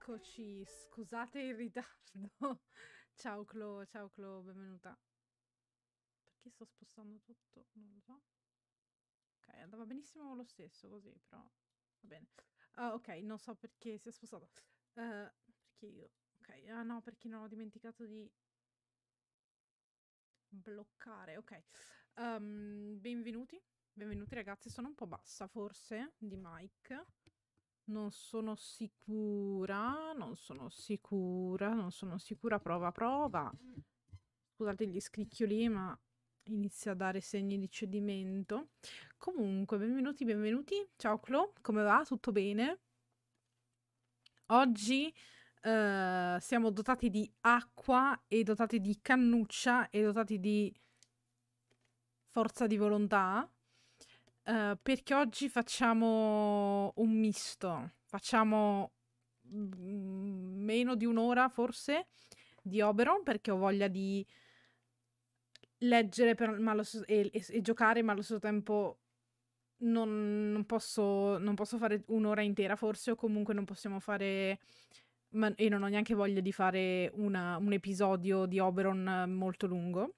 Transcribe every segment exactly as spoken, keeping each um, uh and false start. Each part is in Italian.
Eccoci, scusate il ritardo. Ciao Clo, ciao Clo, benvenuta. Perché sto spostando tutto? Non lo so. Ok, andava benissimo lo stesso così, però va bene. Ah, ok, non so perché si è spostato. Uh, perché io... Ok, ah no, perché non ho dimenticato di bloccare. Ok, um, benvenuti. Benvenuti ragazzi, sono un po' bassa forse di mic. Non sono sicura, non sono sicura, non sono sicura, prova, prova. Scusate gli scricchioli, ma inizia a dare segni di cedimento. Comunque, benvenuti, benvenuti. Ciao Clo, come va? Tutto bene? Oggi eh, siamo dotati di acqua e dotati di cannuccia e dotati di forza di volontà. Uh, perché oggi facciamo un misto, facciamo mm, meno di un'ora forse di Oberon perché ho voglia di leggere per, ma allo stesso- e, e- e giocare, ma allo stesso tempo non, non posso, non posso fare un'ora intera forse, o comunque non possiamo fare, ma- e non ho neanche voglia di fare una- un episodio di Oberon eh, molto lungo.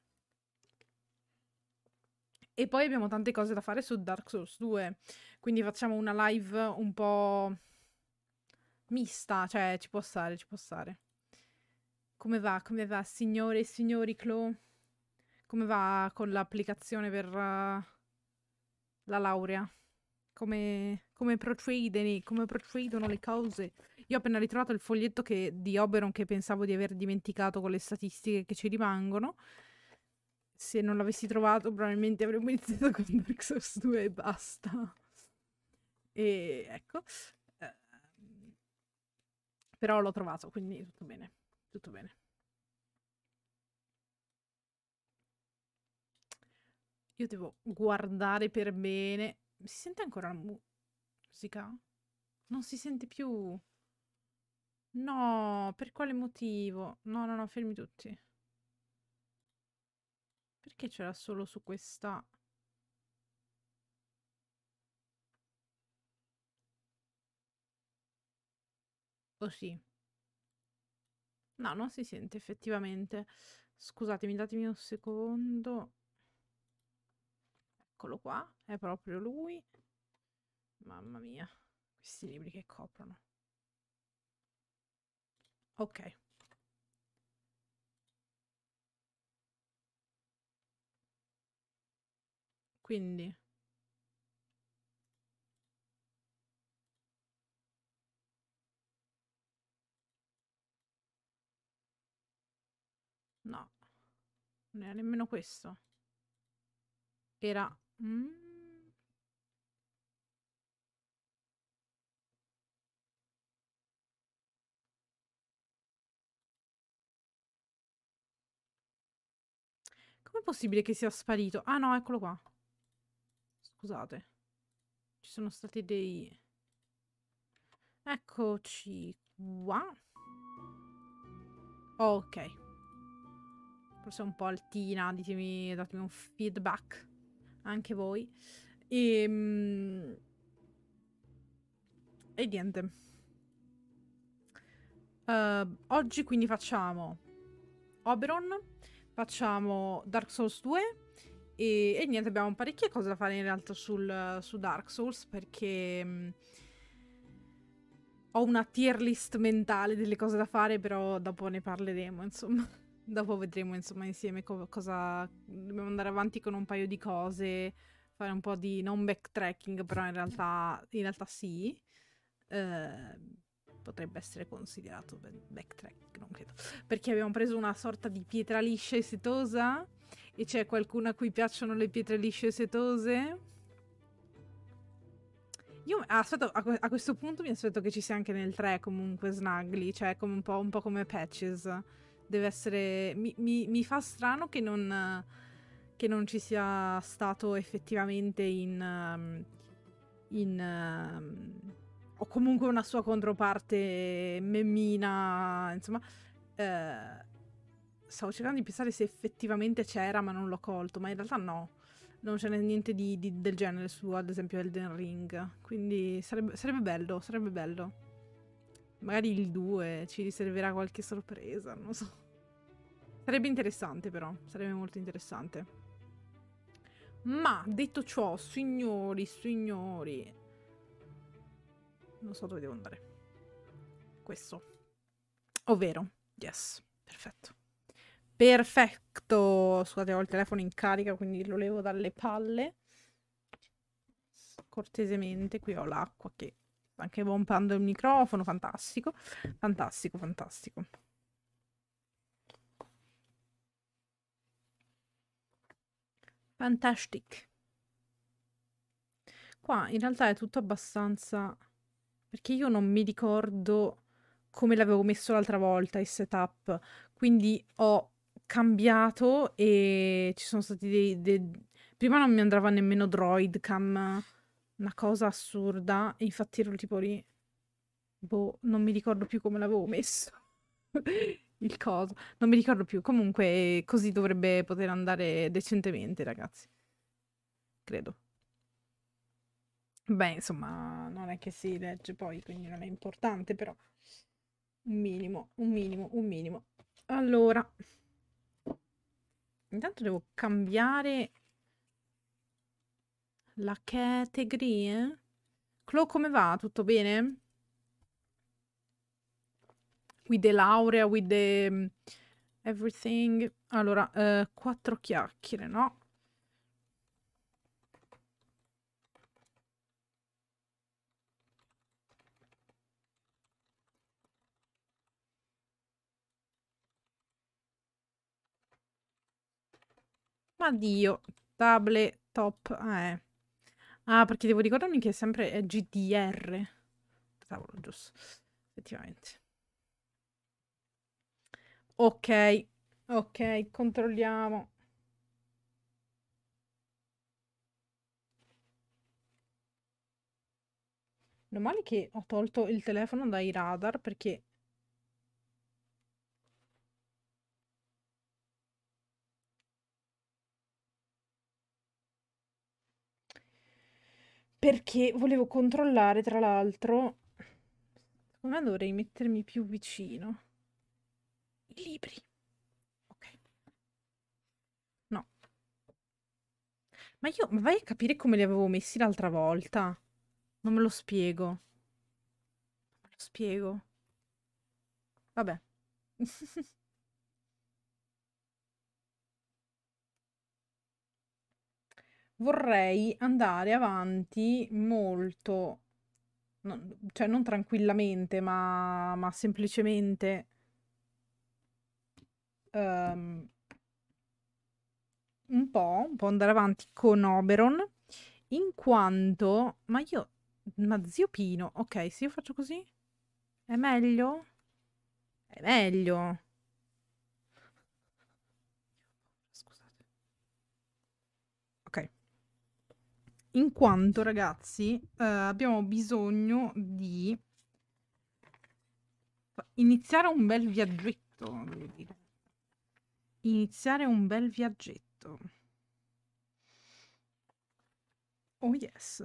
E poi abbiamo tante cose da fare su Dark Souls due, quindi facciamo una live un po' mista, cioè ci può stare, ci può stare. Come va, come va, signore e signori Clo? Come va con l'applicazione per uh, la laurea? Come, come, procede, come procedono le cose? Io ho appena ritrovato il foglietto che, di Oberon che pensavo di aver dimenticato con le statistiche che ci rimangono. Se non l'avessi trovato, probabilmente avremmo iniziato con Dark Souls due e basta. E ecco. Eh, però l'ho trovato, quindi tutto bene. Tutto bene. Io devo guardare per bene. Si sente ancora la mu- musica? Non si sente più. No, per quale motivo? No, no, no, fermi tutti. Perché c'era solo su questa? Oh sì. No, non si sente effettivamente. Scusatemi, datemi un secondo. Eccolo qua, è proprio lui. Mamma mia, questi libri che coprono. Ok, quindi no, non era nemmeno questo. Era... Mm, com'è possibile che sia sparito? Ah no, eccolo qua. Scusate. Ci sono stati dei... Eccoci qua. Ok. Forse è un po' altina, ditemi, datemi un feedback. Anche voi. E... mm, e niente. Uh, oggi quindi facciamo Oberon, facciamo Dark Souls due e, e niente, abbiamo parecchie cose da fare in realtà sul, su Dark Souls perché mh, ho una tier list mentale delle cose da fare, però dopo ne parleremo, insomma. Dopo vedremo, insomma, insieme co- cosa... Dobbiamo andare avanti con un paio di cose, fare un po' di... non backtracking, però in realtà, in realtà sì. Eh, potrebbe essere considerato backtrack, non credo. Perché abbiamo preso una sorta di pietra liscia e setosa e c'è qualcuno a cui piacciono le pietre lisce e setose. Io aspetto, a, a, questo punto mi aspetto che ci sia anche nel tre comunque Snuggly, cioè come un, po', un po' come Patches. Deve essere... Mi, mi, mi fa strano che non, che non ci sia stato effettivamente in... Um, in um, o comunque una sua controparte memmina, insomma. Eh, stavo cercando di pensare se effettivamente c'era, ma non l'ho colto, ma in realtà no. Non c'è niente di, di, del genere su, ad esempio, Elden Ring. Quindi sarebbe, sarebbe bello, sarebbe bello. Magari il due ci riserverà qualche sorpresa, non lo so. Sarebbe interessante però, sarebbe molto interessante. Ma, detto ciò, signori, signori... Non so dove devo andare. Questo. Ovvero, yes, perfetto. Perfetto! Scusate, ho il telefono in carica, quindi lo levo dalle palle. Cortesemente, qui ho l'acqua che sta anche pompando il microfono, fantastico. Fantastico, fantastico. Fantastic. Qua in realtà è tutto abbastanza... Perché io non mi ricordo come l'avevo messo l'altra volta il setup. Quindi ho cambiato e ci sono stati dei... dei... Prima non mi andava nemmeno Droidcam, una cosa assurda. E infatti ero tipo lì... Boh, non mi ricordo più come l'avevo messo. Il coso. Non mi ricordo più. Comunque così dovrebbe poter andare decentemente, ragazzi. Credo. Beh, insomma, non è che si legge poi, quindi non è importante, però un minimo, un minimo, un minimo. Allora, intanto devo cambiare la categoria. Clo, come va? Tutto bene? With the laurea, with the um, everything. Allora, uh, quattro chiacchiere, no? Ma Dio, tablet top, ah, eh. Ah, perché devo ricordarmi che è sempre è G D R. Cavolo, giusto. Effettivamente. Ok, ok, controlliamo. Meno male che ho tolto il telefono dai radar perché... Perché volevo controllare, tra l'altro... Secondo me dovrei mettermi più vicino. I libri. Ok. No. Ma io... Ma vai a capire come li avevo messi l'altra volta? Non me lo spiego. Non me lo spiego. Vabbè. Vorrei andare avanti molto, non- cioè non tranquillamente, ma, ma semplicemente ehm, un po', un po' andare avanti con Oberon, in quanto, ma io, ma zio Pino, ok, se io faccio così, è meglio? È meglio. Scusate. Ok. In quanto, ragazzi, eh, abbiamo bisogno di iniziare un bel viaggetto, devo dire. Iniziare un bel viaggetto. Oh yes.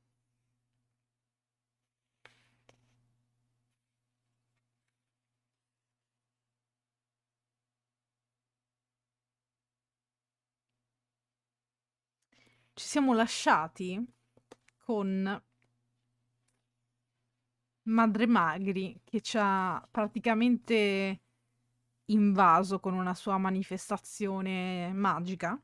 Ci siamo lasciati con Madre Magri che ci ha praticamente invaso con una sua manifestazione magica,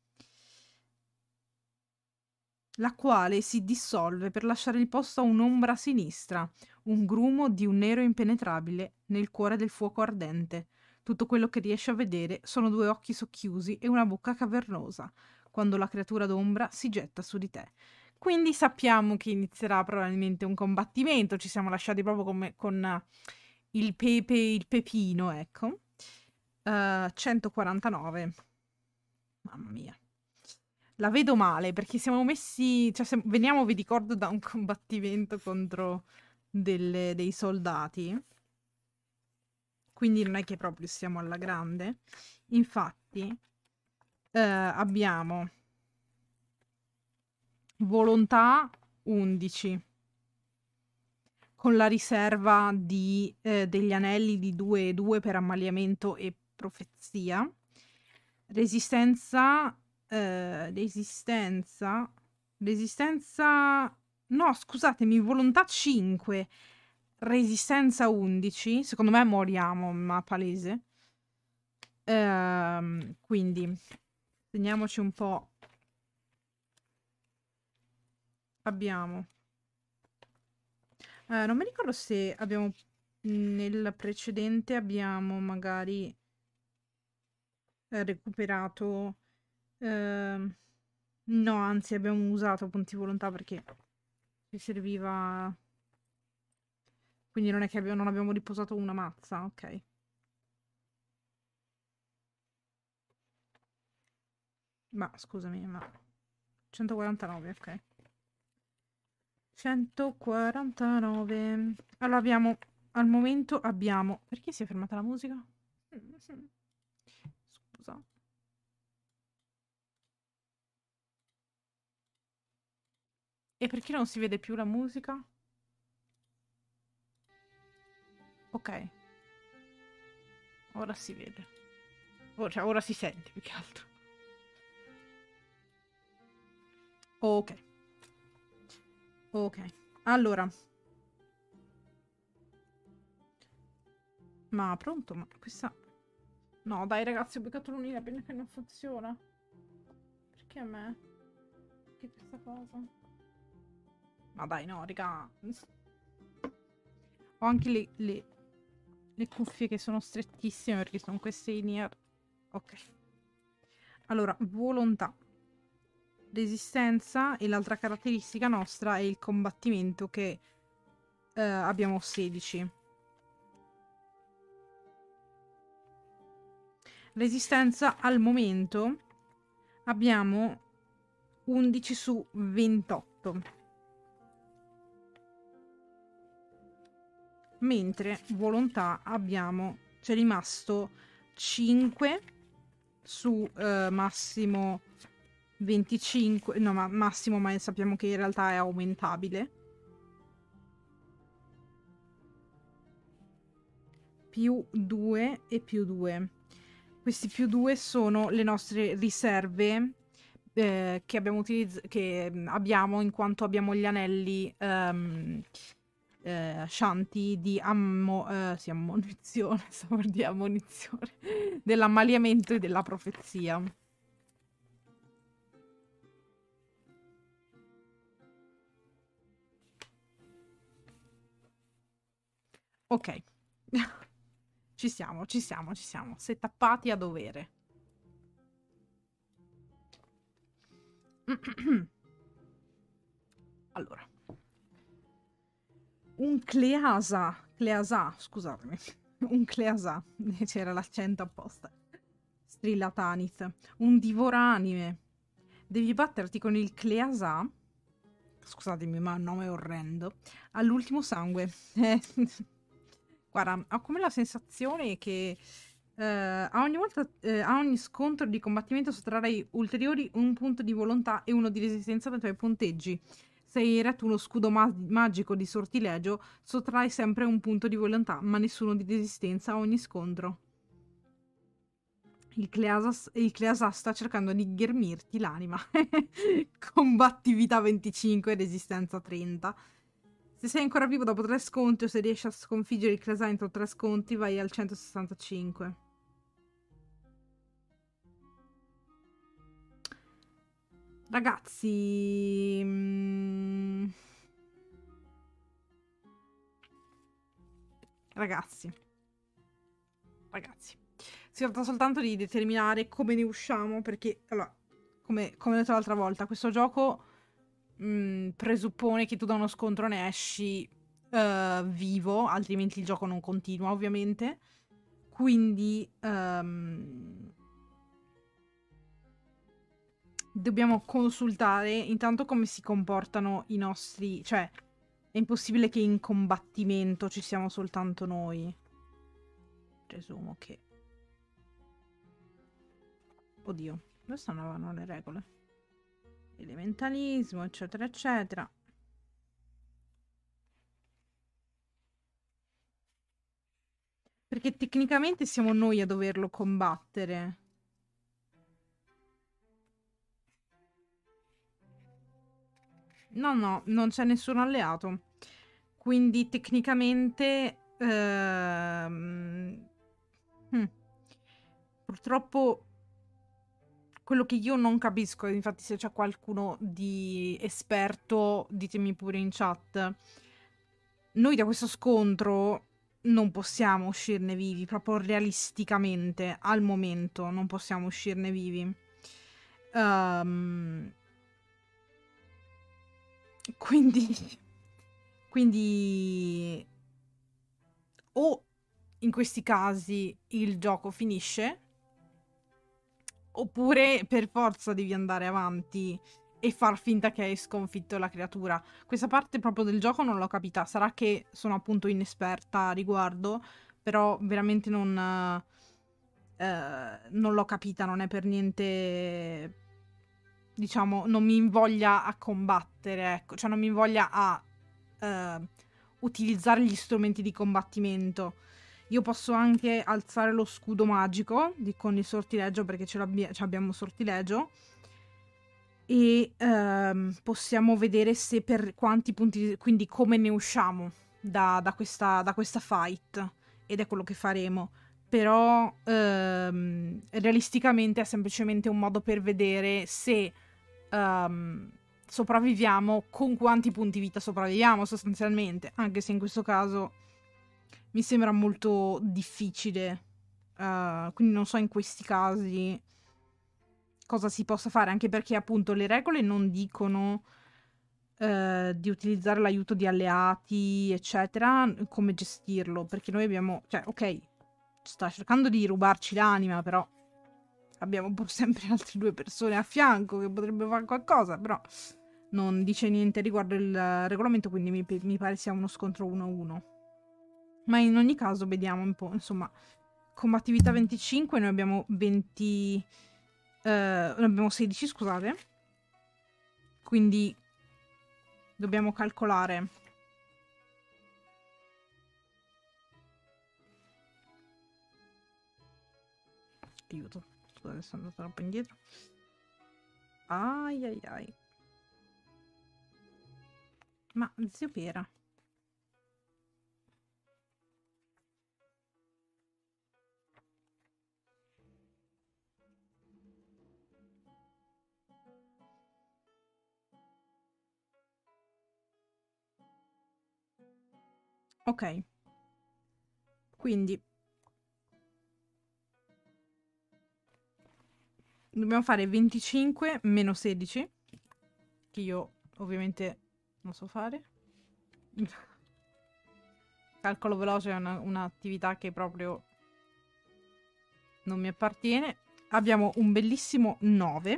la quale si dissolve per lasciare il posto a un'ombra sinistra, un grumo di un nero impenetrabile nel cuore del fuoco ardente. Tutto quello che riesce a vedere sono due occhi socchiusi e una bocca cavernosa, quando la creatura d'ombra si getta su di te. Quindi sappiamo che inizierà probabilmente un combattimento, ci siamo lasciati proprio come con il pepe, il pepino, ecco. Uh, centoquarantanove. Mamma mia. La vedo male perché siamo messi, cioè se- veniamo, vi ricordo, da un combattimento contro delle- dei soldati, quindi non è che proprio siamo alla grande. Infatti, eh, abbiamo volontà undici, con la riserva di, eh, degli anelli di due e due per ammaliamento e profezia. Resistenza, eh, resistenza, resistenza, no, scusatemi, volontà cinque, resistenza undici, secondo me moriamo, ma palese. Ehm, quindi, segniamoci un po'. Abbiamo, eh, non mi ricordo se abbiamo, nel precedente abbiamo magari eh, recuperato, ehm, no, anzi abbiamo usato punti volontà perché ci serviva, quindi non è che abbiamo, non abbiamo riposato una mazza, ok. Ma scusami, ma centoquarantanove, ok. centoquarantanove. Allora abbiamo, al momento abbiamo, perché si è fermata la musica? Scusa. E perché non si vede più la musica? Ok. Ora si vede. O- cioè, ora si sente più che altro. Ok. Ok. Allora. Ma pronto? Ma questa... No, dai ragazzi, ho beccato l'unina penna che non funziona. Perché a me? Che questa cosa? Ma dai, no, raga. Ho anche le, le, le cuffie che sono strettissime perché sono queste in ear. Ok. Allora, volontà. Resistenza e l'altra caratteristica nostra è il combattimento che eh, abbiamo sedici. Resistenza al momento abbiamo undici su ventotto. Mentre volontà abbiamo, c'è rimasto cinque su eh, massimo venticinque, no ma massimo, ma sappiamo che in realtà è aumentabile. Più due e più due. Questi più due sono le nostre riserve eh, che abbiamo utilizzato, che abbiamo in quanto abbiamo gli anelli um, eh, shanti di ammo, eh, sì, ammonizione, stavo per dire ammonizione, dell'ammaliamento e della profezia. Ok. Ci siamo, ci siamo, ci siamo. Setappati a dovere. Allora. Un Cleasa. Cleasa, scusatemi. Un Cleasa. C'era l'accento apposta. Strilla Tanith. Un divoranime. Devi batterti con il Cleasa. Scusatemi, ma il nome è orrendo. All'ultimo sangue. Eh, guarda, ho come la sensazione che eh, a ogni volta, eh, a ogni scontro di combattimento sottrarrai ulteriori un punto di volontà e uno di resistenza dai tuoi punteggi. Se hai eretto uno scudo ma- magico di sortilegio, sottrai sempre un punto di volontà, ma nessuno di resistenza a ogni scontro. Il Cleasa, il Cleasa sta cercando di ghermirti l'anima. Combattività venticinque, resistenza trenta. Se sei ancora vivo dopo tre scontri o se riesci a sconfiggere il Cleasa entro tre scontri, vai al centosessantacinque. Ragazzi... mm, Ragazzi. Ragazzi. Si tratta soltanto di determinare come ne usciamo, perché, allora, come, come ho detto l'altra volta, questo gioco mh, presuppone che tu da uno scontro ne esci uh, vivo, altrimenti il gioco non continua, ovviamente. Quindi um, dobbiamo consultare intanto come si comportano i nostri... Cioè, è impossibile che in combattimento ci siamo soltanto noi. Presumo che... Oddio, dove stanno le regole? Elementalismo, eccetera, eccetera. Perché tecnicamente siamo noi a doverlo combattere. No, no, non c'è nessun alleato. Quindi tecnicamente... ehm, hm, purtroppo quello che io non capisco, infatti se c'è qualcuno di esperto, ditemi pure in chat, noi da questo scontro non possiamo uscirne vivi, proprio realisticamente, al momento non possiamo uscirne vivi. Ehm, quindi... Quindi o in questi casi il gioco finisce, oppure per forza devi andare avanti e far finta che hai sconfitto la creatura. Questa parte proprio del gioco non l'ho capita. Sarà che sono appunto inesperta a riguardo, però veramente non, eh, non l'ho capita. Non è per niente, diciamo, non mi invoglia a combattere, ecco. Cioè non mi invoglia a eh, utilizzare gli strumenti di combattimento. Io posso anche alzare lo scudo magico di, con il sortileggio, perché ce, ce abbiamo sortileggio, e ehm, possiamo vedere se per quanti punti, quindi come ne usciamo da, da, questa, da questa fight, ed è quello che faremo. Però ehm, realisticamente è semplicemente un modo per vedere se ehm, sopravviviamo, con quanti punti vita sopravviviamo sostanzialmente, anche se in questo caso mi sembra molto difficile, uh, quindi non so in questi casi cosa si possa fare, anche perché appunto le regole non dicono uh, di utilizzare l'aiuto di alleati, eccetera, come gestirlo, perché noi abbiamo, cioè, ok, sta cercando di rubarci l'anima, però abbiamo pur sempre altre due persone a fianco che potrebbero fare qualcosa, però non dice niente riguardo il regolamento, quindi mi, mi pare sia uno scontro uno a uno. Ma in ogni caso vediamo un po', insomma, combattività venticinque, noi abbiamo venti... Eh, noi abbiamo sedici, scusate. Quindi dobbiamo calcolare. Aiuto, scusate, sono andata troppo indietro. Ai ai ai. Ma, zio Piera. Ok. Quindi dobbiamo fare venticinque meno sedici, che io ovviamente non so fare. Calcolo veloce è una, un'attività che proprio non mi appartiene. Abbiamo un bellissimo nove.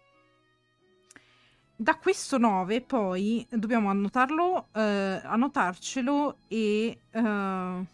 Da questo nove poi dobbiamo annotarlo, eh, annotarcelo e eh,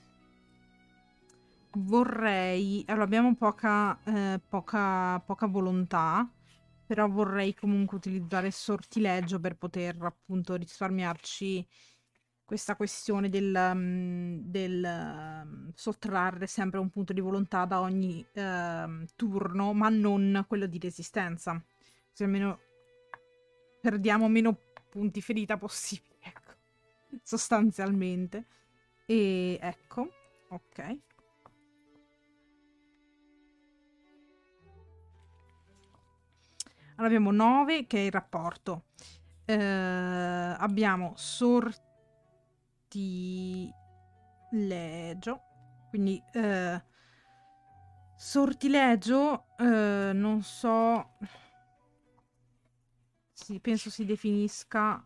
vorrei... Allora abbiamo poca, eh, poca, poca volontà, però vorrei comunque utilizzare il sortileggio per poter appunto risparmiarci questa questione del, um, del um, sottrarre sempre un punto di volontà da ogni uh, turno, ma non quello di resistenza. Così almeno perdiamo meno punti ferita possibili, ecco, sostanzialmente. E ecco, ok. Allora abbiamo nove, che è il rapporto. Eh, abbiamo sortileggio, quindi eh, sortileggio, eh, non so, sì, penso si definisca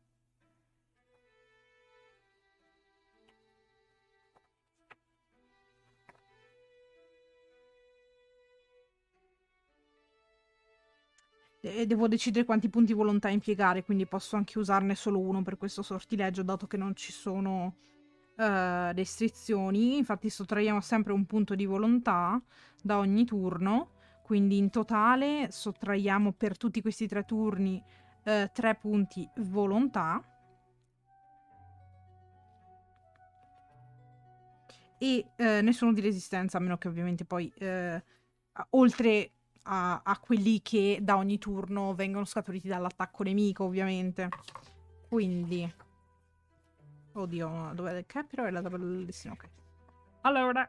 e devo decidere quanti punti volontà impiegare, quindi posso anche usarne solo uno per questo sortileggio, dato che non ci sono uh, restrizioni. Infatti sottraiamo sempre un punto di volontà da ogni turno, quindi in totale sottraiamo per tutti questi tre turni uh, tre punti volontà. e eh, nessuno di resistenza, a meno che ovviamente poi eh, oltre a, a quelli che da ogni turno vengono scaturiti dall'attacco nemico, ovviamente. Quindi oddio, dov'è il capiro e la tabella del destino, ok. Allora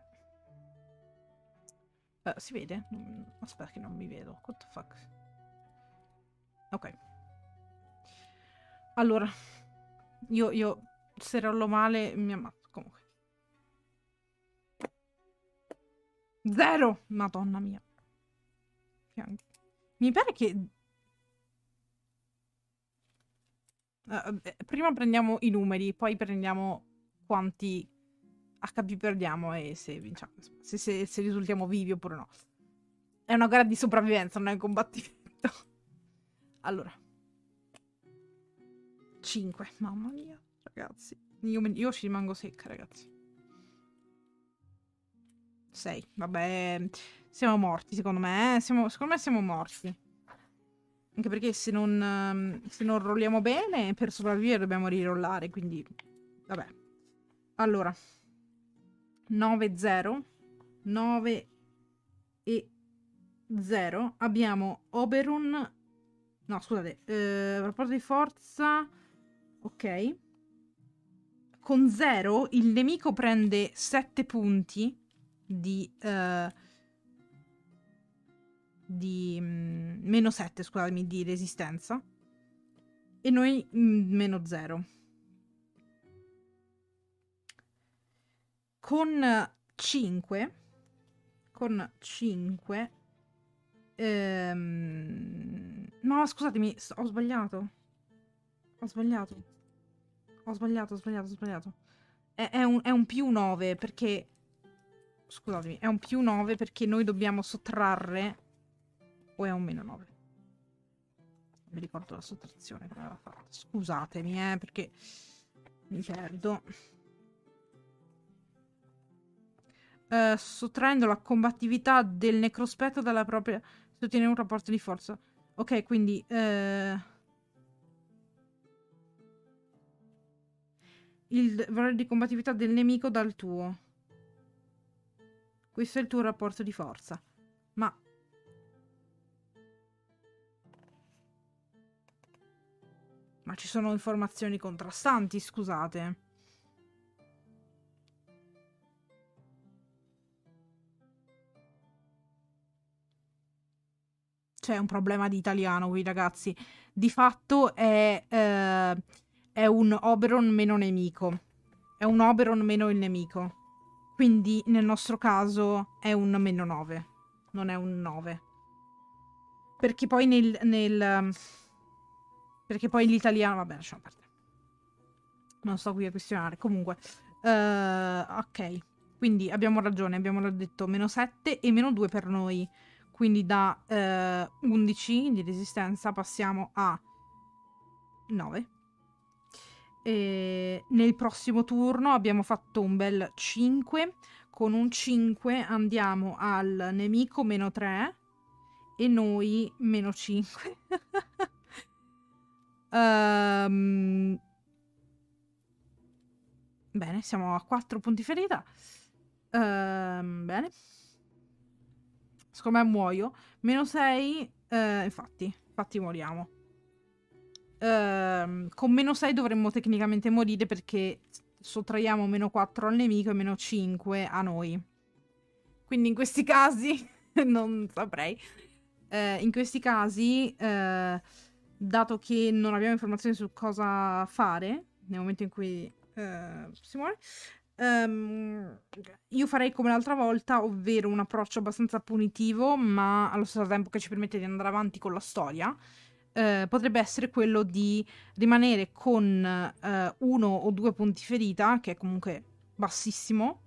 uh, si vede? Aspetta che non mi vedo. What the fuck? Ok. Allora io, io se rollo male mi ammazzo comunque. Zero! Madonna mia. Mi pare che uh, prima prendiamo i numeri, poi prendiamo quanti H P perdiamo e se vinciamo, se, se, se risultiamo vivi oppure no. È una gara di sopravvivenza, non è un combattimento. Allora cinque, mamma mia, ragazzi. Io, io ci rimango secca, ragazzi. sei, vabbè, siamo morti, secondo me, eh? siamo, secondo me siamo morti. Anche perché se non, se non rolliamo bene, per sopravvivere dobbiamo rirollare, quindi, vabbè. Allora, nove zero, nove e zero, abbiamo Oberyn, no, scusate, eh, rapporto di forza, ok. Con zero il nemico prende sette punti di... Uh, di mm, meno sette, scusatemi, di resistenza. E noi mm, meno zero. Con cinque... Con cinque... Ehm, no, scusatemi, ho sbagliato. Ho sbagliato. Ho sbagliato, ho sbagliato, ho sbagliato. È, è, un, è un più nove perché... Scusatemi, è un più nove perché noi dobbiamo sottrarre... O è un meno nove? Non mi ricordo la sottrazione come aveva fatto. Scusatemi, eh, perché mi perdo. Uh, sottraendo la combattività del necrospettro dalla propria... Se ottiene un rapporto di forza. Ok, quindi... Uh... il valore di combattività del nemico dal tuo. Questo è il tuo rapporto di forza. Ma... Ma ci sono informazioni contrastanti, scusate. C'è un problema di italiano qui, ragazzi. Di fatto è, eh, è un Oberon meno nemico. È un Oberon meno il nemico. Quindi nel nostro caso è un meno nove. Non è un nove. Perché poi nel... nel perché poi l'italiano... Vabbè, lasciamo perdere. Non sto qui a questionare. Comunque. Uh, ok. Quindi abbiamo ragione. Abbiamo detto meno sette e meno due per noi. Quindi da eh, undici di resistenza passiamo a nove. E nel prossimo turno abbiamo fatto un bel cinque. Con un cinque andiamo al nemico meno tre e noi meno cinque. um, bene, siamo a quattro punti ferita. Um, bene. Secondo me muoio. Meno sei, eh, infatti, infatti moriamo. Uh, con meno sei dovremmo tecnicamente morire perché sottraiamo meno quattro al nemico e meno cinque a noi. Quindi in questi casi, non saprei. Uh, in questi casi, uh, dato che non abbiamo informazioni su cosa fare, nel momento in cui uh, si muore, Um, io farei come l'altra volta, ovvero un approccio abbastanza punitivo, ma allo stesso tempo che ci permette di andare avanti con la storia. Uh, potrebbe essere quello di rimanere con uh, uno o due punti ferita, che è comunque bassissimo,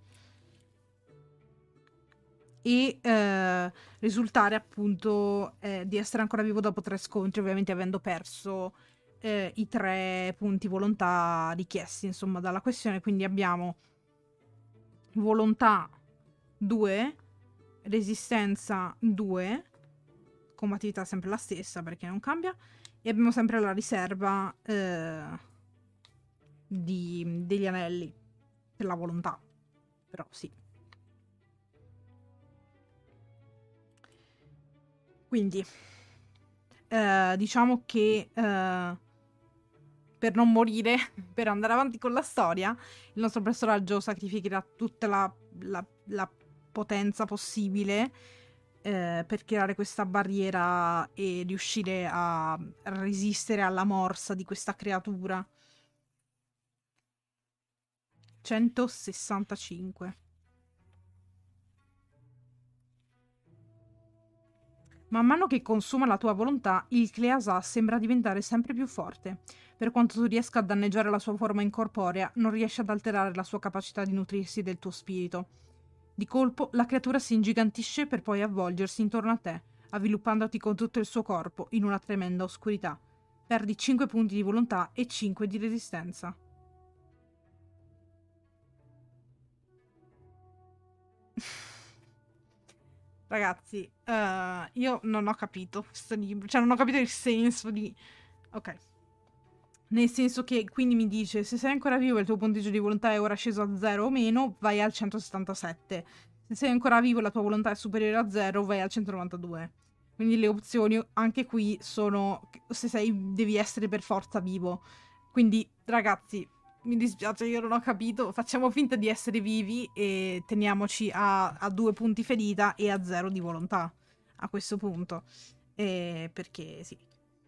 e uh, risultare appunto eh, di essere ancora vivo dopo tre scontri, ovviamente avendo perso eh, i tre punti volontà richiesti, insomma, dalla questione. Quindi abbiamo volontà due, resistenza due, combattività sempre la stessa perché non cambia, e abbiamo sempre la riserva eh, di, degli anelli per la volontà. però sì. Quindi, eh, diciamo che eh, per non morire, per andare avanti con la storia, il nostro personaggio sacrificherà tutta la, la, la potenza possibile eh, per creare questa barriera e riuscire a resistere alla morsa di questa creatura. centosessantacinque. Man mano che consuma la tua volontà, il Cleasa sembra diventare sempre più forte. Per quanto tu riesca a danneggiare la sua forma incorporea, non riesci ad alterare la sua capacità di nutrirsi del tuo spirito. Di colpo, la creatura si ingigantisce per poi avvolgersi intorno a te, avviluppandoti con tutto il suo corpo in una tremenda oscurità. Perdi cinque punti di volontà e cinque di resistenza. Ragazzi, uh, io non ho capito questo libro, cioè non ho capito il senso di... Ok. Nel senso che quindi mi dice, se sei ancora vivo e il tuo punteggio di volontà è ora sceso a zero o meno, vai al centosettantasette. Se sei ancora vivo e la tua volontà è superiore a zero, vai al centonovantadue. Quindi le opzioni anche qui sono se sei, devi essere per forza vivo. Quindi, ragazzi, mi dispiace, io non ho capito. Facciamo finta di essere vivi e teniamoci a, a due punti ferita e a zero di volontà a questo punto. E perché sì.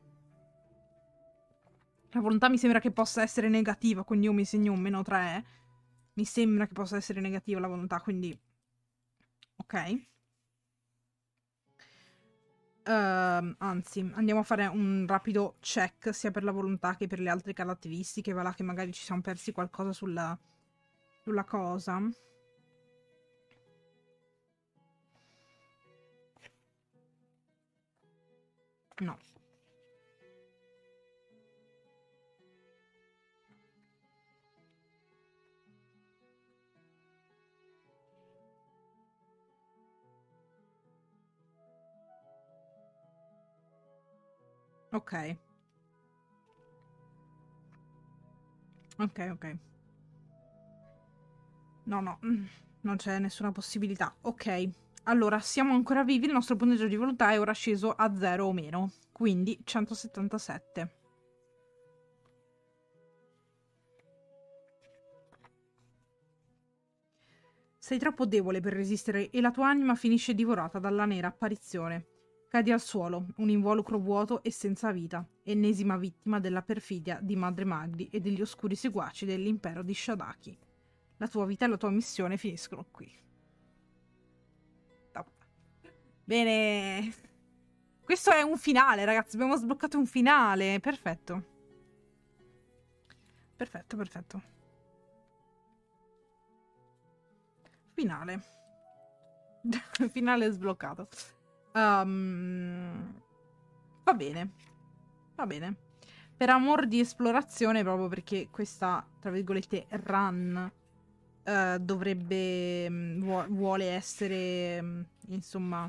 La volontà mi sembra che possa essere negativa, quindi io mi segno un meno tre. Mi sembra che possa essere negativa la volontà, quindi... Ok. Uh, anzi, andiamo a fare un rapido check sia per la volontà che per le altre caratteristiche, va là che magari ci siamo persi qualcosa sulla, sulla cosa. No. Ok. Ok, ok. No, no, non c'è nessuna possibilità. Ok, allora, siamo ancora vivi, il nostro punteggio di volontà è ora sceso a zero o meno, quindi centosettantasette. Sei troppo debole per resistere e la tua anima finisce divorata dalla nera apparizione. Cadi al suolo, un involucro vuoto e senza vita, ennesima vittima della perfidia di Madre Magdi e degli oscuri seguaci dell'impero di Shadaki. La tua vita e la tua missione finiscono qui. No. Bene. Questo è un finale, ragazzi. Abbiamo sbloccato un finale. Perfetto. Perfetto, perfetto. Finale. Finale sbloccato. Um, va bene. Va bene. Per amor di esplorazione, proprio perché questa, tra virgolette, run uh, dovrebbe... Vu vuole essere, insomma...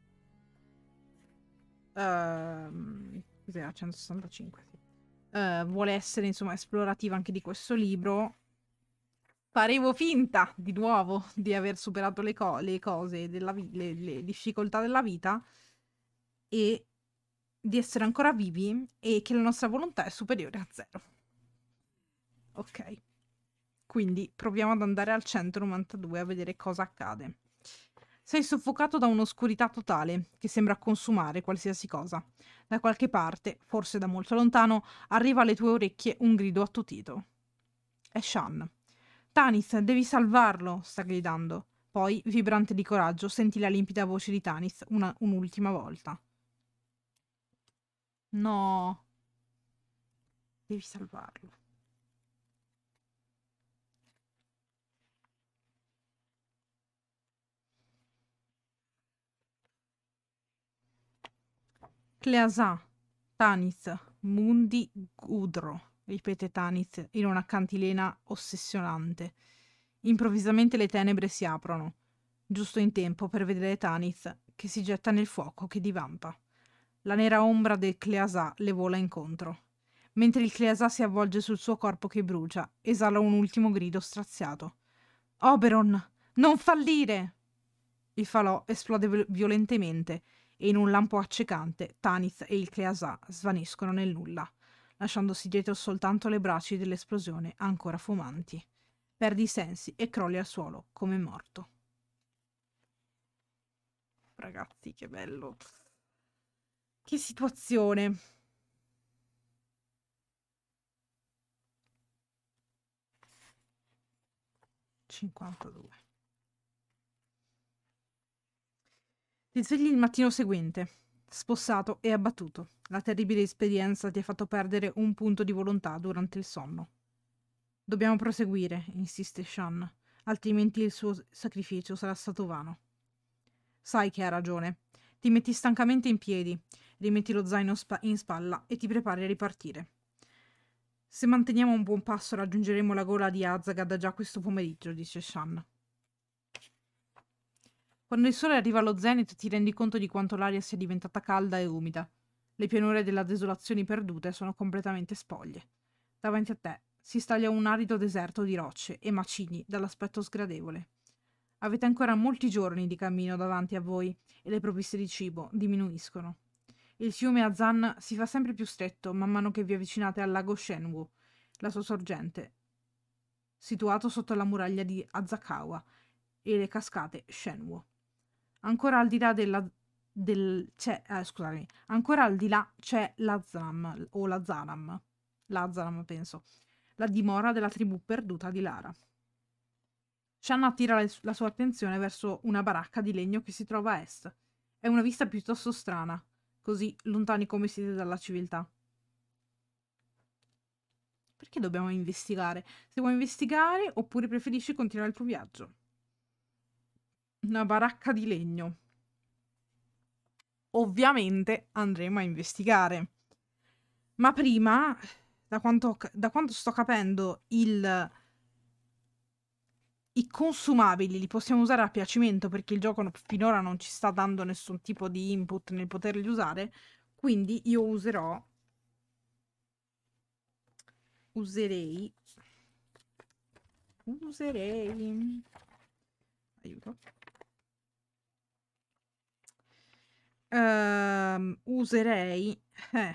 Uh, cos'era? centosessantacinque, sì. Uh, vuole essere, insomma, esplorativa anche di questo libro. Farevo finta, di nuovo, di aver superato le, co le cose, della le, le difficoltà della vita e di essere ancora vivi e che la nostra volontà è superiore a zero. Ok. Quindi proviamo ad andare al centonovantadue a vedere cosa accade. Sei soffocato da un'oscurità totale che sembra consumare qualsiasi cosa. Da qualche parte, forse da molto lontano, arriva alle tue orecchie un grido attutito. È Shan. Tanis, devi salvarlo, sta gridando. Poi, vibrante di coraggio, senti la limpida voce di Tanis un'ultima volta. No. Devi salvarlo. Cleasà, Tanis, Mundi Gudro, ripete Tanis in una cantilena ossessionante. Improvvisamente le tenebre si aprono, giusto in tempo per vedere Tanis che si getta nel fuoco che divampa. La nera ombra del Cleasà le vola incontro. Mentre il Cleasà si avvolge sul suo corpo che brucia, esala un ultimo grido straziato. Oberon! Non fallire! Il falò esplode violentemente e in un lampo accecante Tanith e il Cleasà svaniscono nel nulla, lasciandosi dietro soltanto le braci dell'esplosione ancora fumanti. Perdi i sensi e crolli al suolo come morto. Ragazzi, che bello. Che situazione. cinquantadue. Ti svegli il mattino seguente, spossato e abbattuto. La terribile esperienza ti ha fatto perdere un punto di volontà durante il sonno. Dobbiamo proseguire, insiste Shan, altrimenti il suo sacrificio sarà stato vano. Sai che ha ragione. Ti metti stancamente in piedi, rimetti lo zaino spa in spalla e ti prepari a ripartire. Se manteniamo un buon passo raggiungeremo la gola di Azagad già questo pomeriggio, dice Shan. Quando il sole arriva allo zenith ti rendi conto di quanto l'aria sia diventata calda e umida. Le pianure della desolazione perdute sono completamente spoglie. Davanti a te si staglia un arido deserto di rocce e macigni dall'aspetto sgradevole. Avete ancora molti giorni di cammino davanti a voi e le provviste di cibo diminuiscono. Il fiume Azan si fa sempre più stretto man mano che vi avvicinate al lago Shenwu, la sua sorgente, situato sotto la muraglia di Azakawa e le cascate Shenwu. Ancora al di là della del c'è eh, scusami, ancora al di là c'è l'Azram o l'Azaram. L'Azaram penso, la dimora della tribù perduta di Lara. Shan attira la sua attenzione verso una baracca di legno che si trova a est. È una vista piuttosto strana, così lontani come siete dalla civiltà. Perché dobbiamo investigare? Se vuoi investigare oppure preferisci continuare il tuo viaggio? Una baracca di legno. Ovviamente andremo a investigare. Ma prima, da quanto, da quanto sto capendo, il... i consumabili li possiamo usare a piacimento perché il gioco finora non ci sta dando nessun tipo di input nel poterli usare. Quindi io userò... Userei... Userei... Aiuto. Uh, userei... Eh...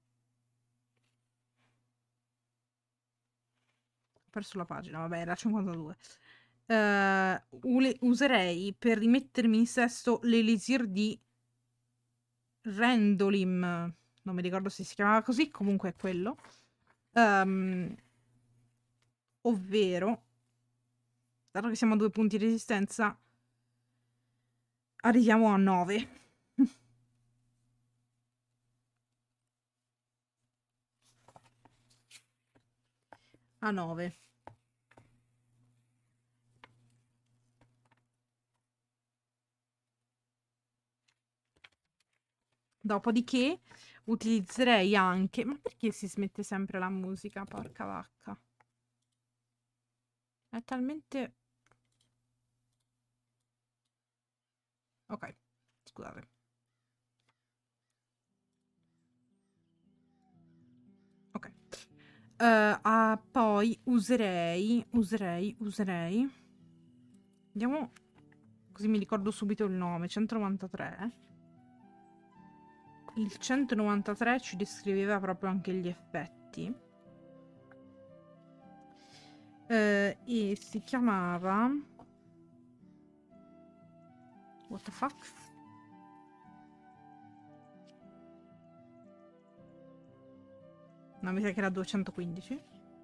Ho perso la pagina, vabbè, era cinquantadue. Uh, userei per rimettermi in sesto l'elisir di Rendolim. Non mi ricordo se si chiamava così, comunque è quello. Um, ovvero, dato che siamo a due punti di resistenza, arriviamo a nove. A nove. Dopodiché utilizzerei anche... Ma perché si smette sempre la musica? Porca vacca. È talmente... Ok, scusate. Ok. Uh, ah, poi userei... Userei... Userei... Andiamo... Così mi ricordo subito il nome. centonovantatré. Il centonovantatré ci descriveva proprio anche gli effetti. Uh, e si chiamava... What the fuck? No, mi sa che era duecentoquindici.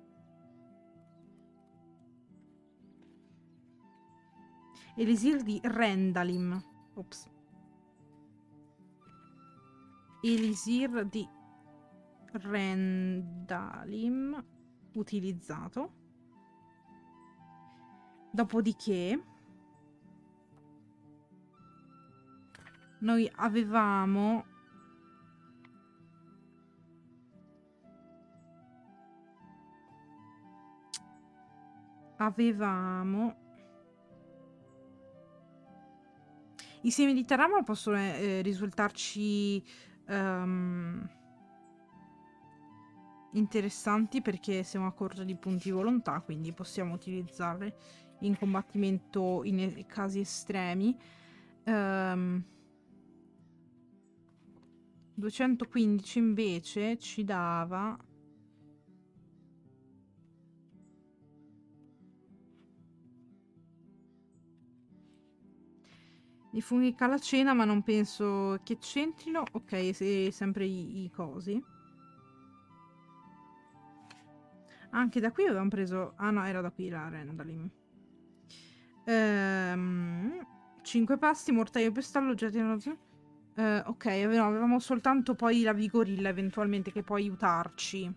Elisir di Rendalim. Ops. Elisir di Rendalim utilizzato. Dopodiché noi avevamo avevamo i semi di Terama possono eh, risultarci um, interessanti perché siamo a corto di punti volontà, quindi possiamo utilizzarli in combattimento in e- casi estremi. Um, duecentoquindici invece ci dava i funghi calacena, ma non penso che c'entrino. Ok, se sempre i, i cosi. Anche da qui avevamo preso... Ah no, era da qui la Rendalim. Ehm, cinque pasti, mortaio pestallo, getino... Eh, ok, ave- no, avevamo soltanto poi la vigorilla eventualmente che può aiutarci.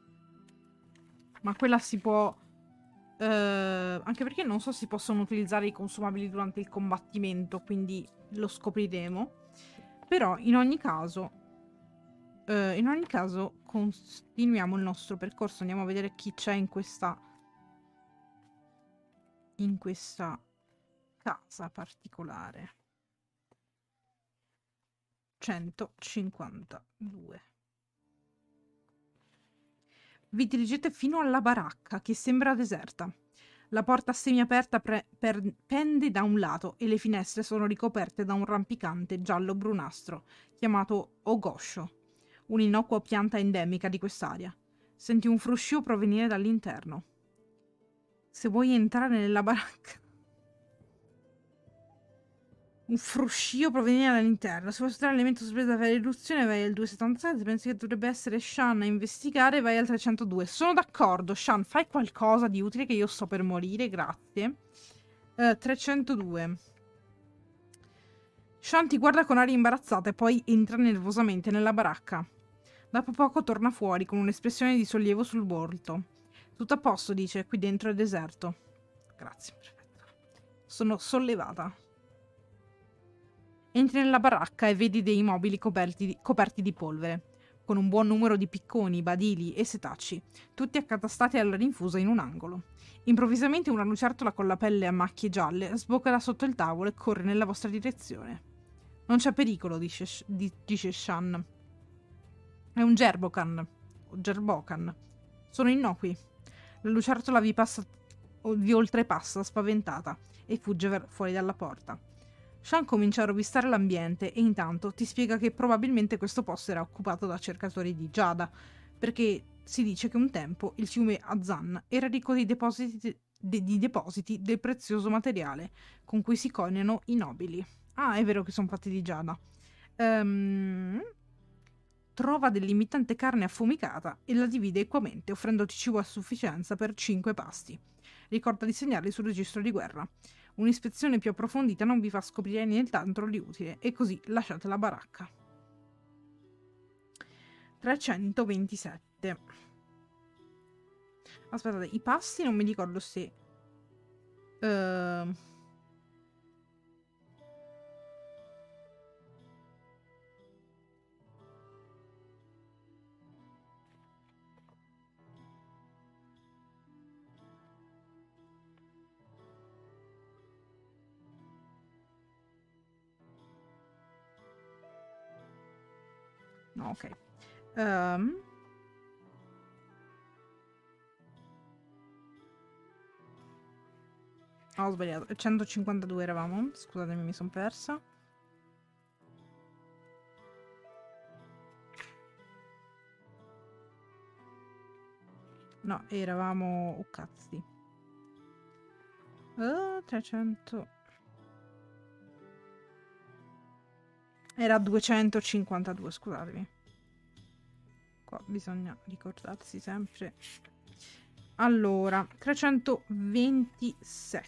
Ma quella si può... eh, anche perché non so se si possono utilizzare i consumabili durante il combattimento, quindi lo scopriremo. Però in ogni caso... Uh, in ogni caso, continuiamo il nostro percorso. Andiamo a vedere chi c'è in questa in questa casa particolare. centocinquantadue. Vi dirigete fino alla baracca, che sembra deserta. La porta semiaperta pre- per- pende da un lato e le finestre sono ricoperte da un rampicante giallo-brunastro chiamato ogoscio, un'innocua pianta endemica di quest'area. Senti un fruscio provenire dall'interno. Se vuoi entrare nella baracca... Un fruscio provenire dall'interno. Se vuoi studiare l'elemento sospeso da l'eruzione, vai al duecentosettantasette. Se pensi che dovrebbe essere Shan a investigare, vai al trecentodue. Sono d'accordo, Shan, fai qualcosa di utile che io sto per morire, grazie. Uh, trecentodue. Shan ti guarda con aria imbarazzata e poi entra nervosamente nella baracca. Dopo poco torna fuori con un'espressione di sollievo sul volto. Tutto a posto, dice, qui dentro è deserto. Grazie, perfetto. Sono sollevata. Entri nella baracca e vedi dei mobili coperti di, coperti di polvere, con un buon numero di picconi, badili e setacci, tutti accatastati alla rinfusa in un angolo. Improvvisamente una lucertola con la pelle a macchie gialle sbocca da sotto il tavolo e corre nella vostra direzione. Non c'è pericolo, dice, dice Shan. È un Gerbocan, o Gerbocan. Sono innocui. La lucertola vi passa, vi oltrepassa, spaventata, e fugge fuori dalla porta. Shan comincia a rovistare l'ambiente e intanto ti spiega che probabilmente questo posto era occupato da cercatori di giada, perché si dice che un tempo il fiume Azan era ricco di depositi, de, di depositi del prezioso materiale con cui si coniano i nobili. Ah, è vero che sono fatti di giada. Um, trova dell'imitante carne affumicata e la divide equamente, offrendoti cibo a sufficienza per cinque pasti. Ricorda di segnarli sul registro di guerra. Un'ispezione più approfondita non vi fa scoprire nient'altro di utile, e così lasciate la baracca. trecentoventisette. Aspettate, i pasti non mi ricordo se... Uh... No, ok. Um... Ho sbagliato. centocinquantadue eravamo. Scusatemi, mi sono persa. No, eravamo... Oh, cazzi. Uh, trecento... Era duecentocinquantadue, scusatemi. Qua bisogna ricordarsi sempre. Allora, trecentoventisette.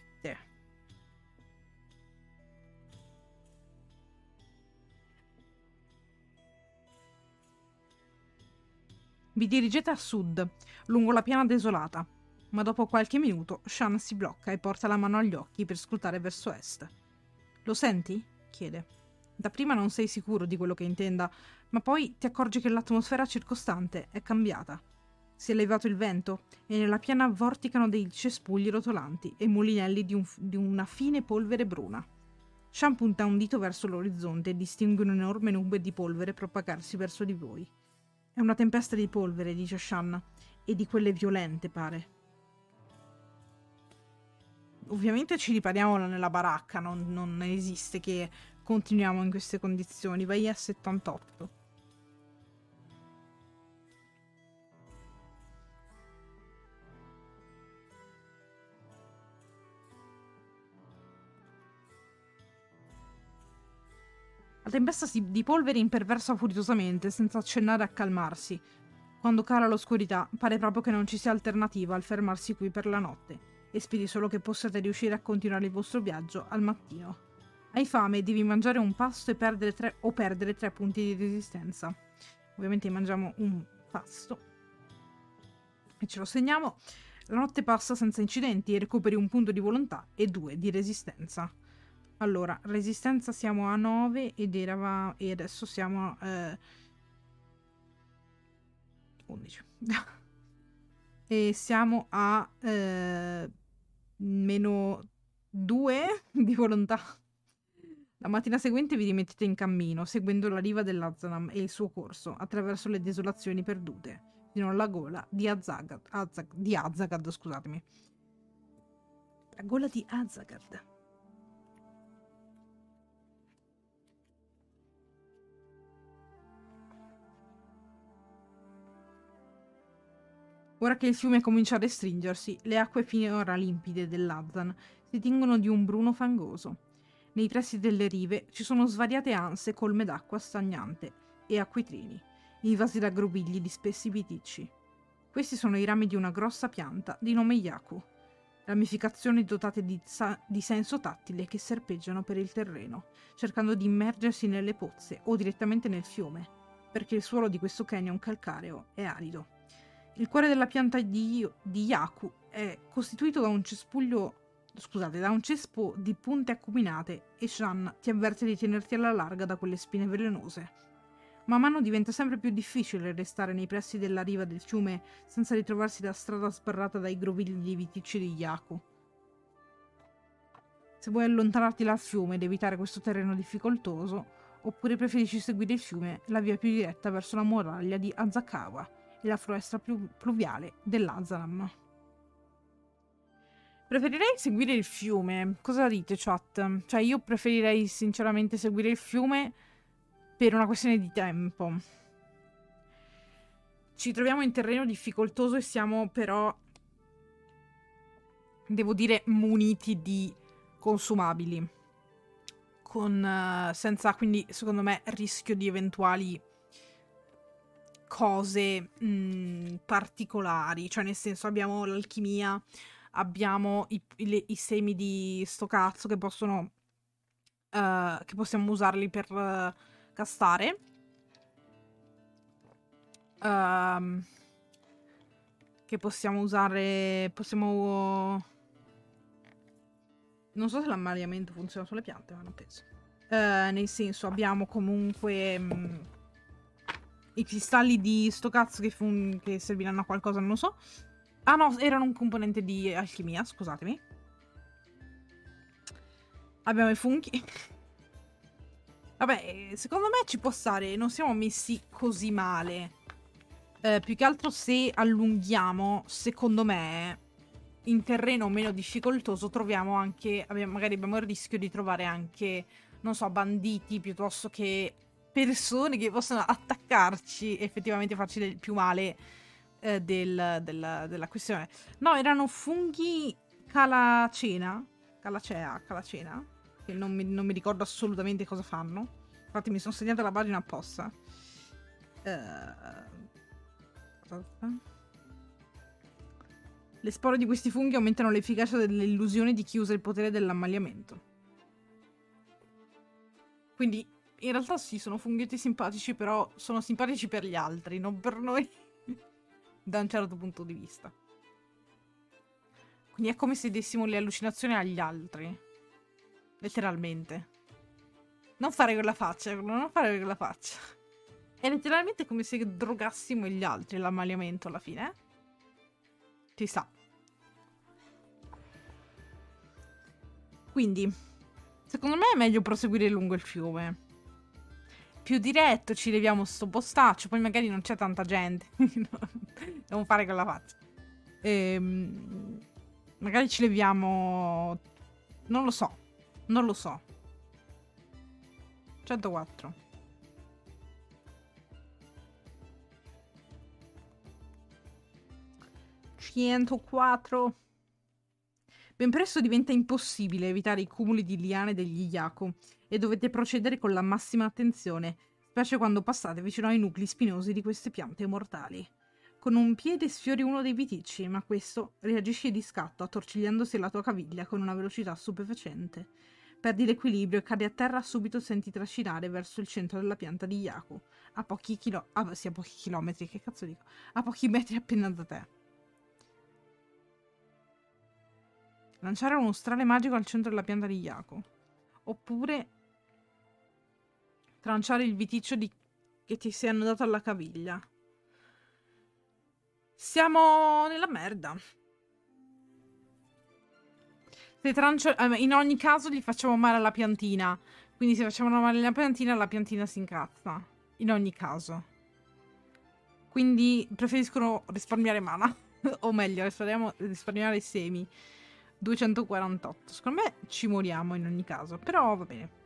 Vi dirigete a sud, lungo la piana desolata, ma dopo qualche minuto Shan si blocca e porta la mano agli occhi per scrutare verso est. Lo senti? Chiede. Dapprima non sei sicuro di quello che intenda, ma poi ti accorgi che l'atmosfera circostante è cambiata. Si è levato il vento e nella piana vorticano dei cespugli rotolanti e mulinelli di, un, di una fine polvere bruna. Shan punta un dito verso l'orizzonte e distingue un'enorme nube di polvere propagarsi verso di voi. È una tempesta di polvere, dice Shan, e di quelle violente, pare. ovviamente ci ripariamo nella baracca, non, non esiste che continuiamo in queste condizioni. Vai a settantotto. La tempesta si, di polvere imperversa furiosamente, senza accennare a calmarsi. Quando cala l'oscurità, pare proprio che non ci sia alternativa al fermarsi qui per la notte, e speri solo che possiate riuscire a continuare il vostro viaggio al mattino. Hai fame e devi mangiare un pasto e perdere tre, o perdere tre punti di resistenza. Ovviamente mangiamo un pasto. E ce lo segniamo. La notte passa senza incidenti e recuperi un punto di volontà e due di resistenza. Allora, resistenza siamo a nove ed eravamo, e adesso siamo a eh, undici. E siamo a eh, meno due di volontà. La mattina seguente vi rimettete in cammino, seguendo la riva dell'Azanam e il suo corso, attraverso le desolazioni perdute, fino alla gola di Azagad, Azag, di Azagad, scusatemi. La gola di Azagad. Ora che il fiume comincia a restringersi, le acque finora limpide dell'Azan si tingono di un bruno fangoso. Nei pressi delle rive ci sono svariate anse colme d'acqua stagnante e acquitrini, invasi da grovigli di spessi viticci. Questi sono i rami di una grossa pianta di nome Yaku, ramificazioni dotate di, di senso tattile che serpeggiano per il terreno, cercando di immergersi nelle pozze o direttamente nel fiume, perché il suolo di questo canyon calcareo è arido. Il cuore della pianta di, di Yaku è costituito da un cespuglio, scusate, da un cespo di punte acuminate e Shan ti avverte di tenerti alla larga da quelle spine velenose. Man mano diventa sempre più difficile restare nei pressi della riva del fiume senza ritrovarsi la strada sbarrata dai grovigli viticci di Yaku. Se vuoi allontanarti dal fiume ed evitare questo terreno difficoltoso, oppure preferisci seguire il fiume, la via più diretta verso la muraglia di Azakawa e la foresta plu- pluviale dell'Azanam. Preferirei seguire il fiume. Cosa dite, chat? Cioè, io preferirei sinceramente seguire il fiume per una questione di tempo. Ci troviamo in terreno difficoltoso e siamo però, devo dire, muniti di consumabili. Con, uh, senza, quindi, secondo me, rischio di eventuali cose mh, particolari. Cioè, nel senso, abbiamo l'alchimia, abbiamo i, i, i semi di sto cazzo che possono uh, che possiamo usarli per uh, castare. Um, che possiamo usare, possiamo, non so se l'ammaliamento funziona sulle piante, ma non penso. Uh, nel senso, abbiamo comunque mh, i cristalli di sto cazzo che, fun- che serviranno a qualcosa, non lo so. Ah no, erano un componente di alchimia, scusatemi. Abbiamo i funghi. Vabbè, secondo me ci può stare, non siamo messi così male. Eh, più che altro se allunghiamo, secondo me, in terreno meno difficoltoso troviamo anche, abbiamo, magari abbiamo il rischio di trovare anche, non so, banditi piuttosto che persone che possono attaccarci e effettivamente farci del più male eh, del, del, della questione. No, erano funghi calacena, calacea, calacena, che non mi, non mi ricordo assolutamente cosa fanno. Infatti mi sono segnata la pagina apposta. Uh, Le spore di questi funghi aumentano l'efficacia delle illusioni di chi usa il potere dell'ammaliamento. Quindi, in realtà sì, sono funghetti simpatici, però sono simpatici per gli altri, non per noi. Da un certo punto di vista. Quindi è come se dessimo le allucinazioni agli altri. Letteralmente. Non fare quella faccia, non fare quella faccia. È letteralmente come se drogassimo gli altri l'ammaliamento alla fine. Eh? Ci sta. Quindi, secondo me è meglio proseguire lungo il fiume. Più diretto, ci leviamo sto postaccio, poi magari non c'è tanta gente. Non fare quella faccia. Ehm, Magari ci leviamo... Non lo so. Non lo so. centoquattro. centoquattro. Ben presto diventa impossibile evitare i cumuli di liane degli Yaku e dovete procedere con la massima attenzione, specie quando passate vicino ai nuclei spinosi di queste piante mortali. Con un piede sfiori uno dei viticci, ma questo reagisce di scatto, attorcigliandosi la tua caviglia con una velocità stupefacente. Perdi l'equilibrio e cadi a terra, subito senti trascinare verso il centro della pianta di Yaku, a pochi chilo... Ah, sì, a pochi chilometri, che cazzo dico? A pochi metri appena da te. Lanciare uno strale magico al centro della pianta di Yaku. Oppure tranciare il viticcio di... che ti si è annodato alla caviglia. Siamo nella merda. Se trancio... In ogni caso gli facciamo male alla piantina. Quindi se facciamo male alla piantina, la piantina si incazza. In ogni caso. Quindi preferiscono risparmiare mana. O meglio, risparmiare semi. duecentoquarantotto. Secondo me ci moriamo in ogni caso. Però va bene.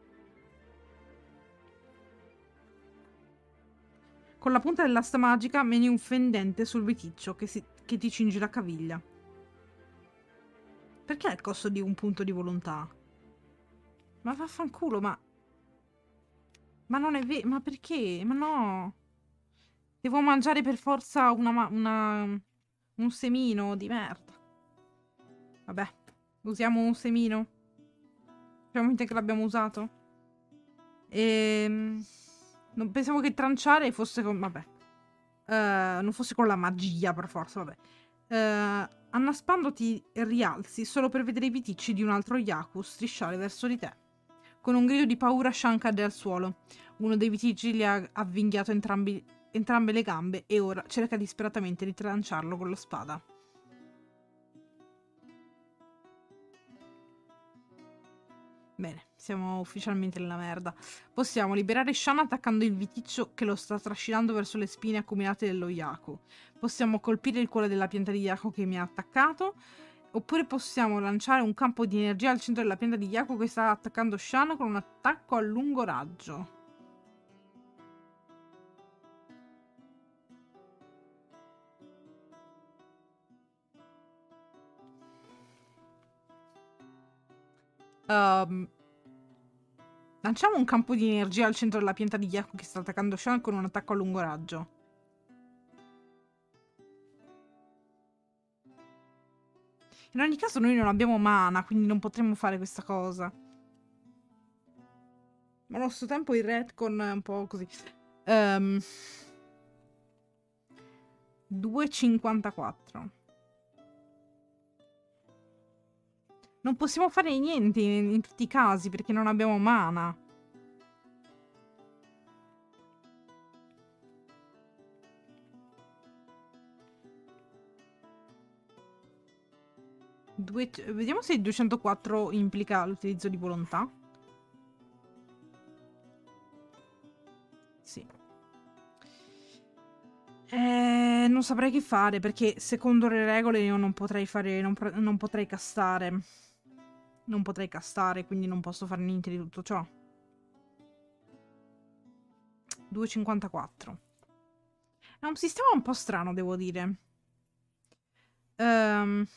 Con la punta dell'asta magica meni un fendente sul viticcio che, si, che ti cinge la caviglia. Perché è il costo di un punto di volontà? Ma vaffanculo, ma... Ma non è vero, ma perché? Ma no! Devo mangiare per forza una, una... un semino di merda. Vabbè, usiamo un semino. Facciamo finta che l'abbiamo usato. Ehm... Non pensavo che tranciare fosse con... Vabbè. Uh, non fosse con la magia, per forza, vabbè. Uh, annaspando ti rialzi solo per vedere i viticci di un altro Yaku strisciare verso di te. Con un grido di paura, Shan cade al suolo. Uno dei viticci gli ha avvinghiato entrambi, entrambe le gambe e ora cerca disperatamente di tranciarlo con la spada. Bene, siamo ufficialmente nella merda. Possiamo liberare Shan attaccando il viticcio che lo sta trascinando verso le spine acuminate dello Yaku. Possiamo colpire il cuore della pianta di Yaku che mi ha attaccato. Oppure possiamo lanciare un campo di energia al centro della pianta di Yaku che sta attaccando Shan con un attacco a lungo raggio. Um, lanciamo un campo di energia al centro della pianta di Yaku che sta attaccando Shan con un attacco a lungo raggio. In ogni caso noi non abbiamo mana, quindi non potremmo fare questa cosa. Ma allo stesso tempo il retcon è un po' così. Um, due virgola cinquantaquattro. Non possiamo fare niente in, in tutti i casi perché non abbiamo mana. Due, vediamo se il duecentoquattro implica l'utilizzo di volontà. Sì. Eh, non saprei che fare perché secondo le regole io non potrei fare, non, non potrei castare. Non potrei castare, quindi non posso fare niente di tutto ciò. due virgola cinquantaquattro. È un sistema un po' strano, devo dire. Ehm... Um...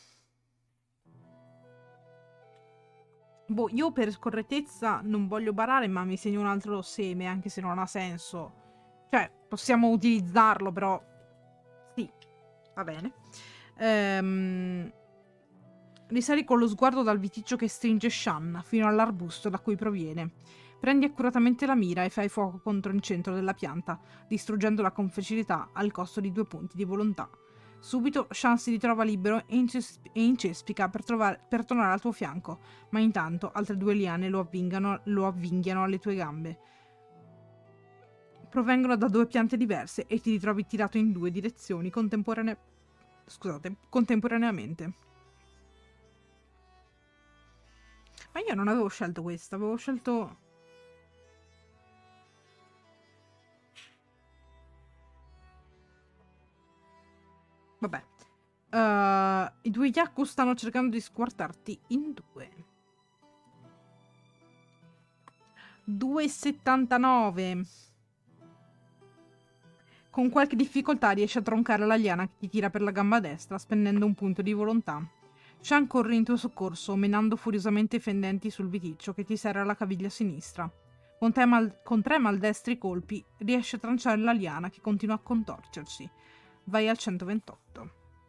Boh, io per correttezza non voglio barare, ma mi segno un altro seme, anche se non ha senso. Cioè, possiamo utilizzarlo, però... Sì, va bene. Ehm... Risali con lo sguardo dal viticcio che stringe Shan, fino all'arbusto da cui proviene. Prendi accuratamente la mira e fai fuoco contro il centro della pianta, distruggendola con facilità al costo di due punti di volontà. Subito Shan si ritrova libero e, incesp- e incespica per, trovare, per tornare al tuo fianco, ma intanto altre due liane lo, lo avvinghiano alle tue gambe. Provengono da due piante diverse e ti ritrovi tirato in due direzioni contemporanea- Scusate, contemporaneamente. Ma io non avevo scelto questa, avevo scelto... Vabbè. Uh, I due Yaku stanno cercando di squartarti in due. due e settantanove. Con qualche difficoltà riesci a troncare la liana che ti tira per la gamba destra, spendendo un punto di volontà. Shan corre in tuo soccorso, menando furiosamente i fendenti sul viticcio che ti serra la caviglia sinistra. Con, te mal- con tre maldestri colpi riesci a tranciare la liana che continua a contorcersi. Vai al centoventotto.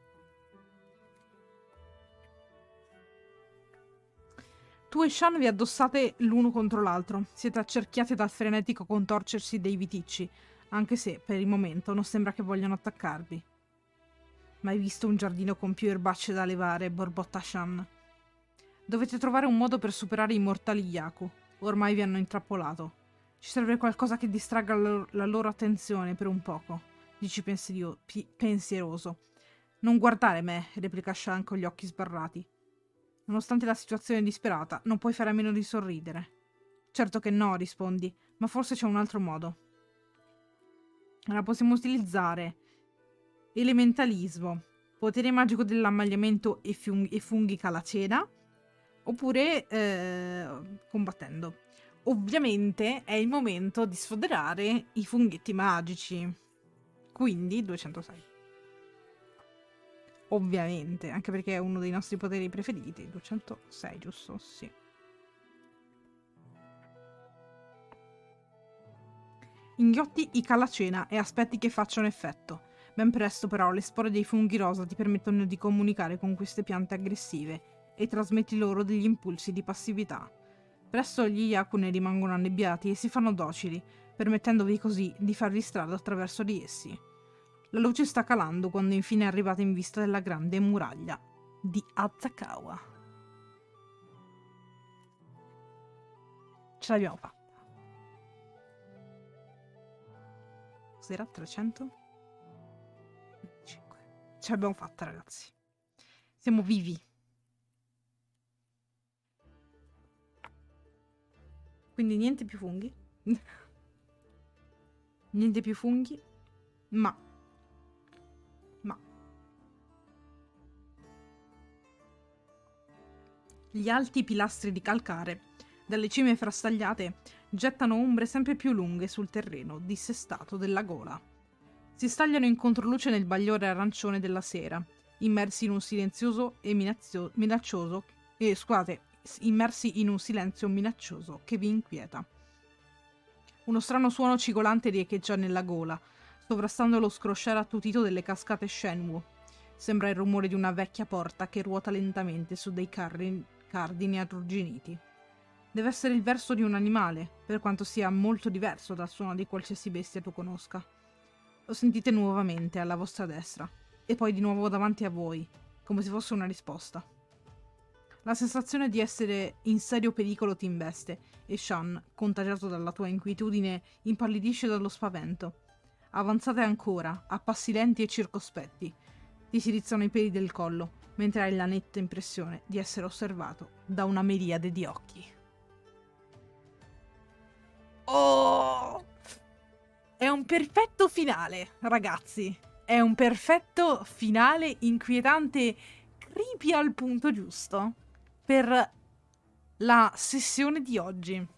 Tu e Shan vi addossate l'uno contro l'altro. Siete accerchiati dal frenetico contorcersi dei viticci, anche se, per il momento, non sembra che vogliano attaccarvi. Mai visto un giardino con più erbacce da levare, borbotta Shan. Dovete trovare un modo per superare i mortali Yaku. Ormai vi hanno intrappolato. Ci serve qualcosa che distragga la loro, la loro attenzione per un poco, dici pensierio, pi, pensieroso. Non guardare me, replica Shan con gli occhi sbarrati. Nonostante la situazione disperata, non puoi fare a meno di sorridere. Certo che no, rispondi, ma forse c'è un altro modo. La possiamo utilizzare. Elementalismo, potere magico dell'ammagliamento e, fung- e funghi calacena, oppure eh, combattendo. Ovviamente è il momento di sfoderare i funghetti magici. Quindi duecentosei. Ovviamente, anche perché è uno dei nostri poteri preferiti. duecentosei, giusto? Sì. Inghiotti i calacena e aspetti che facciano effetto. Ben presto però le spore dei funghi rosa ti permettono di comunicare con queste piante aggressive e trasmetti loro degli impulsi di passività. Presto gli Yaku ne rimangono annebbiati e si fanno docili, permettendovi così di farvi strada attraverso di essi. La luce sta calando quando infine arrivate in vista della grande muraglia di Asakawa. Ce l'abbiamo fatta. Cos'era? trecento? Ce l'abbiamo fatta, ragazzi. Siamo vivi. Quindi niente più funghi. Niente più funghi. Ma. Ma. Gli alti pilastri di calcare, dalle cime frastagliate, gettano ombre sempre più lunghe sul terreno dissestato della gola. Si stagliano in controluce nel bagliore arancione della sera, immersi in un silenzioso e minazio- minaccioso, eh, scusate, immersi in un silenzio minaccioso che vi inquieta. Uno strano suono cigolante riecheggia nella gola, sovrastando lo scrosciare attutito delle cascate Shenwu. Sembra il rumore di una vecchia porta che ruota lentamente su dei carri- cardini arrugginiti. Deve essere il verso di un animale, per quanto sia molto diverso dal suono di qualsiasi bestia tu conosca. Lo sentite nuovamente alla vostra destra, e poi di nuovo davanti a voi, come se fosse una risposta. La sensazione di essere in serio pericolo ti investe, e Shan, contagiato dalla tua inquietudine, impallidisce dallo spavento. Avanzate ancora, a passi lenti e circospetti. Ti si rizzano i peli del collo, mentre hai la netta impressione di essere osservato da una miriade di occhi. Oh! È un perfetto finale, ragazzi. È un perfetto finale inquietante, creepy al punto giusto, per la sessione di oggi.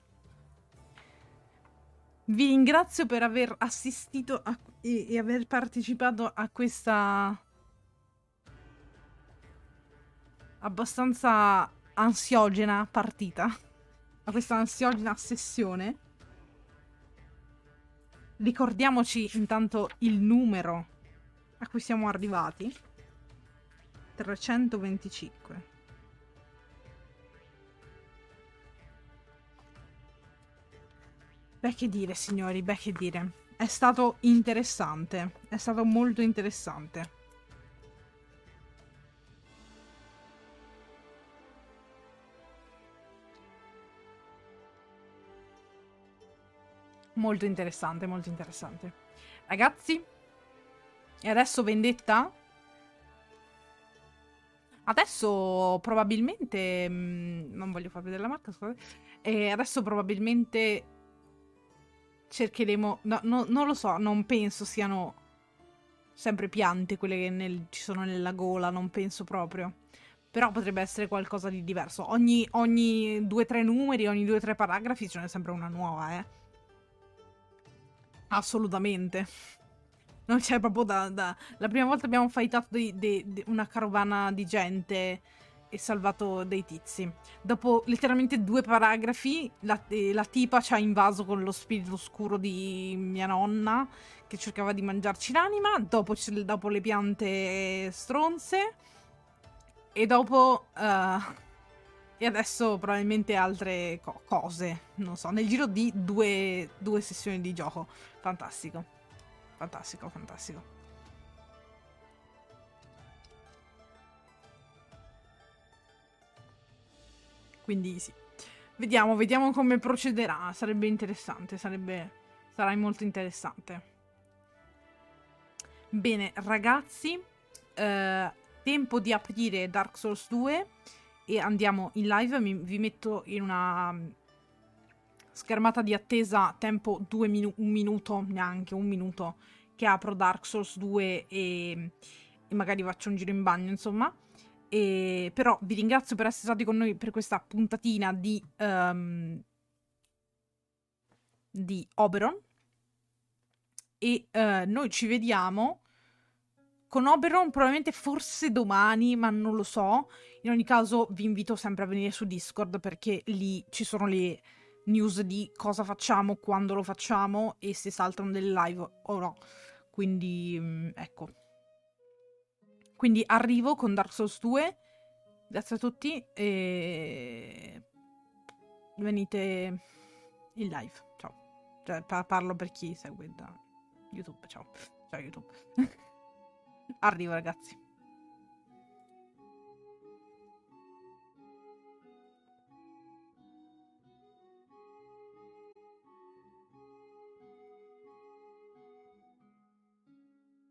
Vi ringrazio per aver assistito a, e, e aver partecipato a questa abbastanza ansiogena partita, a questa ansiogena sessione. Ricordiamoci intanto il numero a cui siamo arrivati. trecentoventicinque. Beh, che dire, signori, beh, che dire. È stato interessante. È stato molto interessante. Molto interessante, molto interessante. Ragazzi, e adesso vendetta? Adesso probabilmente... Mh, non voglio far vedere la marca, scusate. E adesso probabilmente cercheremo... No, no, non lo so, non penso siano sempre piante quelle che nel- ci sono nella gola, non penso proprio. Però potrebbe essere qualcosa di diverso. Ogni, ogni due o tre numeri, ogni due o tre paragrafi ce n'è sempre una nuova, eh. Assolutamente. Non c'è proprio da, da... La prima volta abbiamo fightato dei- dei- de- una carovana di gente e salvato dei tizi. Dopo letteralmente due paragrafi, la, eh, la tipa ci ha invaso con lo spirito oscuro di mia nonna, che cercava di mangiarci l'anima. Dopo, c- dopo le piante stronze. E dopo... eh, e adesso probabilmente altre co- cose. Non so, nel giro di due, due sessioni di gioco. Fantastico. Fantastico, fantastico. Quindi sì. Vediamo, vediamo come procederà. Sarebbe interessante, sarebbe... Sarà molto interessante. Bene, ragazzi, eh, tempo di aprire Dark Souls due e andiamo in live. Mi, vi metto in una mm, schermata di attesa, tempo due minu- un minuto, neanche un minuto, che apro Dark Souls due e, e magari faccio un giro in bagno, insomma. E, però vi ringrazio per essere stati con noi per questa puntatina di, um, di Oberon. E uh, noi ci vediamo con Oberon probabilmente forse domani, ma non lo so. In ogni caso vi invito sempre a venire su Discord perché lì ci sono le news di cosa facciamo, quando lo facciamo e se saltano delle live o no. Quindi mh, ecco. Quindi arrivo con Dark Souls due. Grazie a tutti e venite in live. Ciao. Cioè, pa- parlo per chi segue da YouTube. Ciao. Ciao YouTube. Arrivo ragazzi.